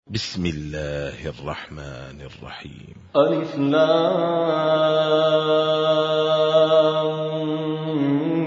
بسم الله الرحمن الرحيم. ألف لام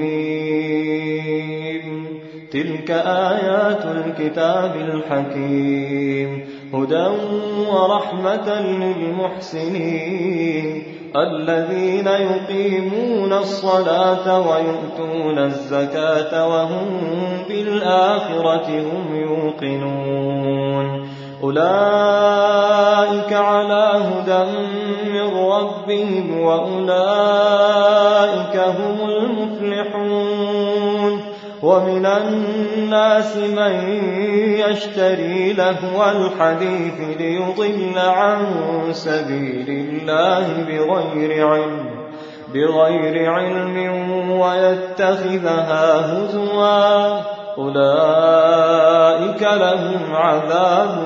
ميم. تلك آيات الكتاب الحكيم هدى ورحمة للمحسنين الذين يقيمون الصلاة ويؤتون الزكاة وهم بالآخرة هم يوقنون أولئك على هدى من ربهم وأولئك هم المفلحون ومن الناس من يشتري لهو الحديث ليضل عن سبيل الله بغير علم ويتخذها هزوا أولئك لهم عذاب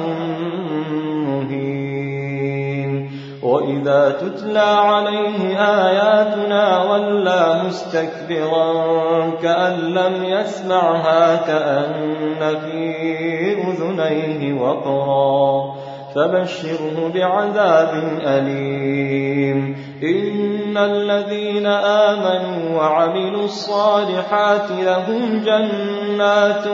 مهين وإذا تتلى عليه آياتنا ولى مستكبرا كأن لم يسمعها كأن في أذنيه وقرا فبشره بعذاب أليم إن الذين آمنوا وعملوا الصالحات لهم جنات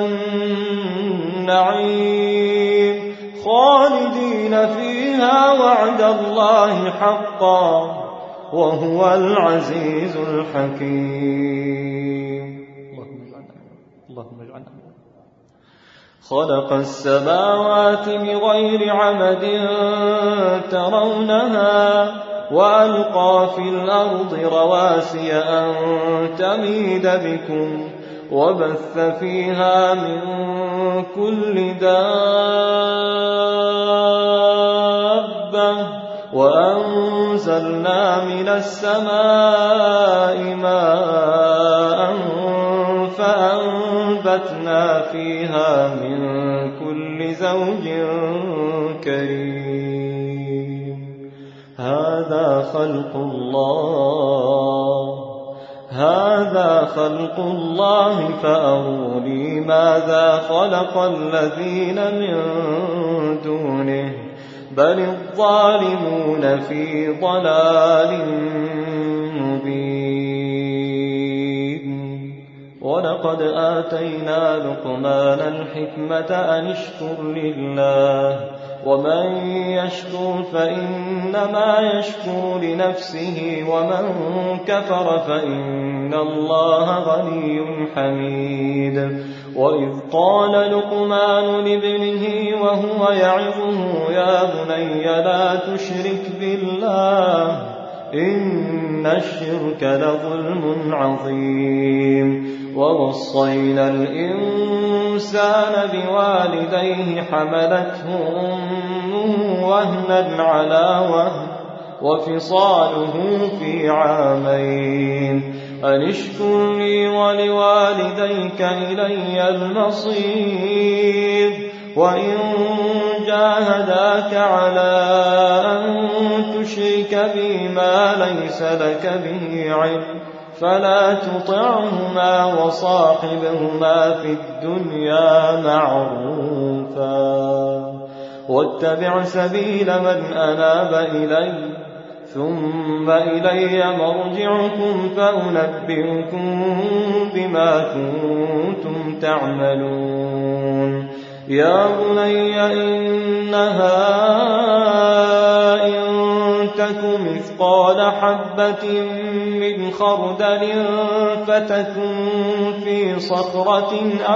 النعيم خالدين فيها وعد الله حقا وهو العزيز الحكيم. اللهم اجعلنا خلق السماوات بغير عمد ترونها وألقى في الأرض رواسي أن تميد بكم وبث فيها من كل دابة وأنزلنا من السماء ماء فأنبتنا فيها من كل زوج كريم هذا خلق الله فأروني ماذا خلق الذين من دونه بل الظالمون في ضلال مبين ولقد آتينا لقمان الحكمة أن اشكر لله ومن يشكر فإنما يشكر لنفسه ومن كفر فإن الله غني حميد وإذ قال لقمان لابنه وهو يعظه يا بني لا تشرك بالله إن الشرك لظلم عظيم ووصينا الإنسان بوالديه حملته أمه وهنا على وهن وفصاله في عامين أن اشكر لي ولوالديك إلي المصير وإن جاهداك على أن تشرك بي ما ليس لك به علم فلا تطعهما وصاحبهما في الدنيا معروفا واتبع سبيل من أناب إلي ثم إلي مرجعكم فأنبئكم بما كنتم تعملون يا بني إنها إن تك مثقال حبة من خردل فتكن في صخرة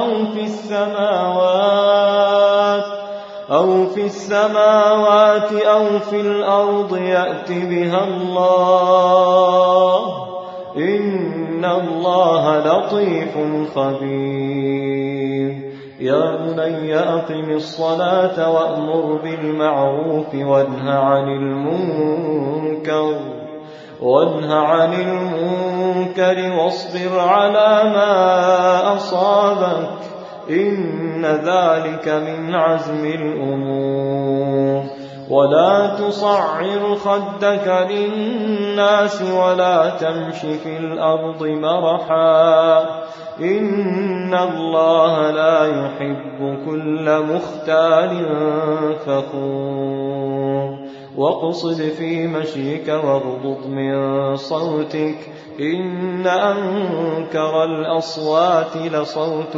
أو في السماوات أو في الأرض يأت بها الله إن الله لطيف خبير يا بني أقم الصلاة وأمر بالمعروف وانه عن المنكر واصبر على ما أصابك إن ذلك من عزم الأمور ولا تصعر خدك للناس ولا تمش في الأرض مرحا إن الله لا يحب كل مختال فخور واقصد في مشيك واغضض من صوتك إن أنكر الأصوات لصوت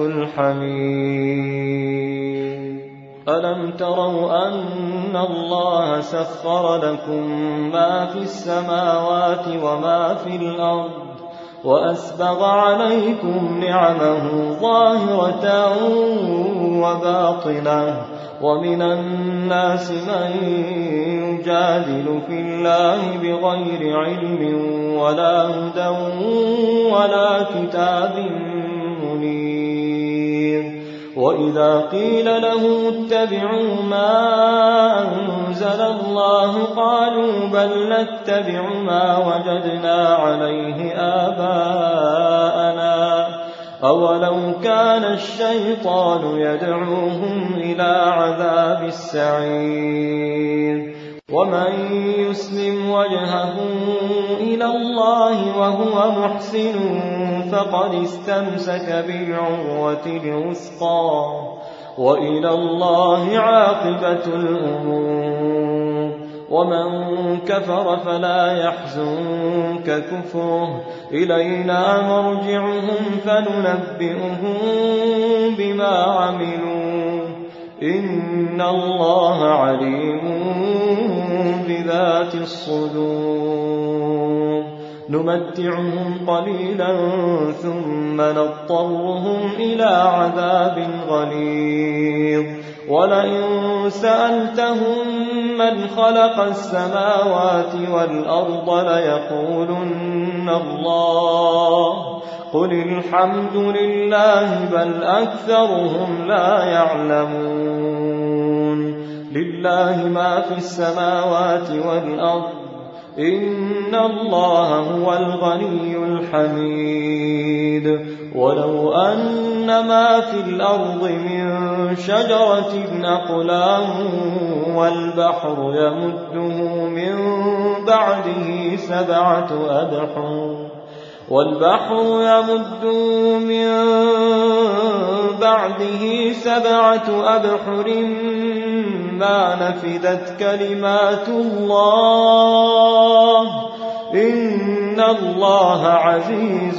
الحمير ألم تروا أن الله سخر لكم ما في السماوات وما في الأرض وأسبغ عليكم نعمه ظاهرة وباطنة ومن الناس من يجادل في الله بغير علم ولا هدى ولا كتاب منير وإذا قيل له اتبعوا ما أنزل الله قالوا بل نتبع ما وجدنا عليه آباءنا أولو كان الشيطان يدعوهم إلى عذاب السعير ومن يسلم وجهه إلى الله وهو محسن فقد استمسك بالعروة الوثقى وإلى الله عاقبة الأمور ومن كفر فلا يحزنك كفره إلينا مرجعهم فننبئهم بما عملوا إن الله عليم بذات الصدور نمتعهم قليلا ثم نضطرهم إلى عذاب غليظ ولئن سألتهم من خلق السماوات والأرض ليقولن الله قل الحمد لله بل أكثرهم لا يعلمون لله ما في السماوات والأرض إن الله هو الغني الحميد ولو أن ما في الأرض من شجرة أقلام والبحر يمده من بعده سبعة أبحر ما نفدت كلمات الله إن الله عزيز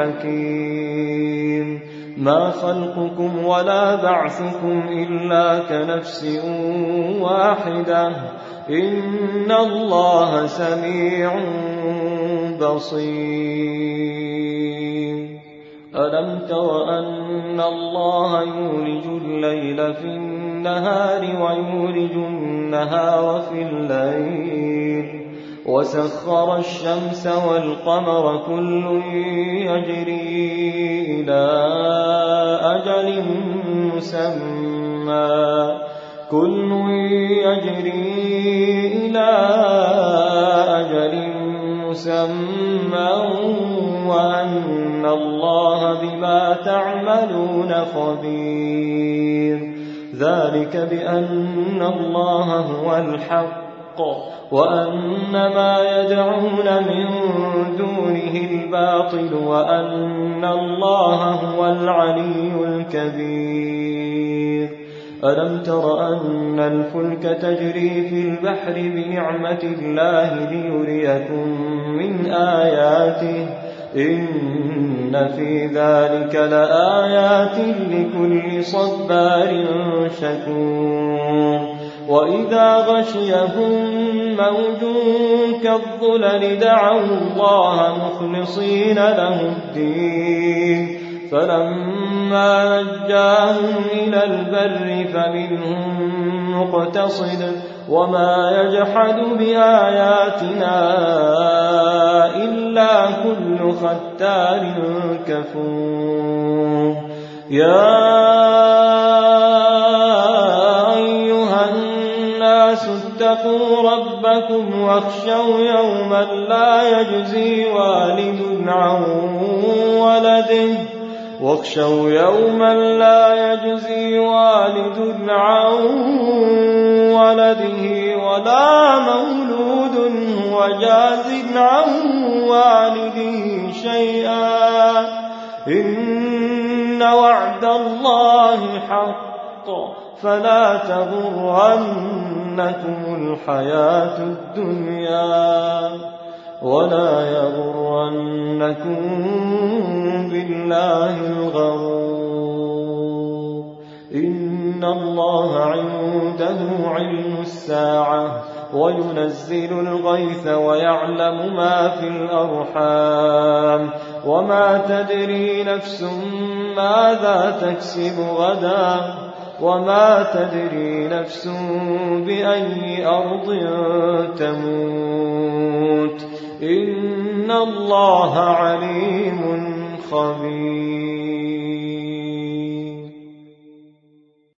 حكيم ما خلقكم ولا بعثكم إلا كنفس واحدة إن الله سميع بصير ألم تر أن الله يولج الليل في النهار ويولج النهار في الليل وسخر الشمس والقمر كل يجري إلى أجل مسمى وأن الله بما تعملون خبير ذلك بأن الله هو الحق وأن ما يدعون من دونه الباطل وأن الله هو العلي الكبير ألم تر أن الفلك تجري في البحر بنعمة الله ليريكم من آياته إن في ذلك لآيات لكل صبار شكور وإذا غشيهم موج كالظلل دعوا الله مخلصين له الدين فلما نجاهم إلى البر فمنهم مقتصد وما يجحد بآياتنا إلا كل ختار كفور يا أيها الناس اتقوا ربكم واخشوا يوما لا يجزي والد عن ولده ولا مولود هو جاز عن والده شيئا إن إن وعد الله حق فلا تغرنكم الحياة الدنيا ولا يغرنكم بالله الغرور إن الله عنده علم الساعة وينزل الغيث ويعلم ما في الأرحام وما تدري نفس ماذا تكسب غدا وما تدري نفس بأي أرض تموت إن الله عليم خبير